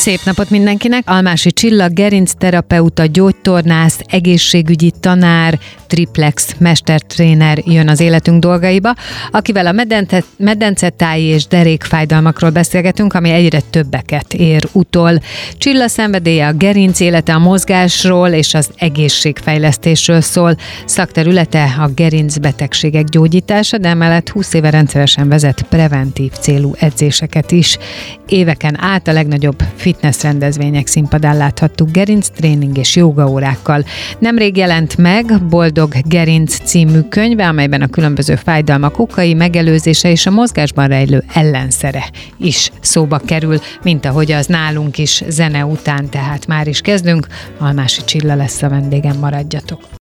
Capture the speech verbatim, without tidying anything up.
Szép napot mindenkinek! Almási Csilla, gerincterapeuta, gyógytornász, egészségügyi tanár, triplex mestertréner jön az életünk dolgaiba, akivel a medence, medencetáji és derékfájdalmakról beszélgetünk, ami egyre többeket ér utol. Csilla szenvedélye a gerinc élete, a mozgásról és az egészségfejlesztésről szól. Szakterülete a gerincbetegségek gyógyítása, de emellett húsz éve rendszeresen vezet preventív célú edzéseket is. Éveken át a legnagyobb fitness rendezvények színpadán láthattuk gerinctréning és jógaórákkal. Nemrég jelent meg Boldog Gerinc című könyve, amelyben a különböző fájdalmak okai, megelőzése és a mozgásban rejlő ellenszere is szóba kerül, mint ahogy az nálunk is zene után, tehát már is kezdünk. Almási Csilla lesz a vendégem, maradjatok!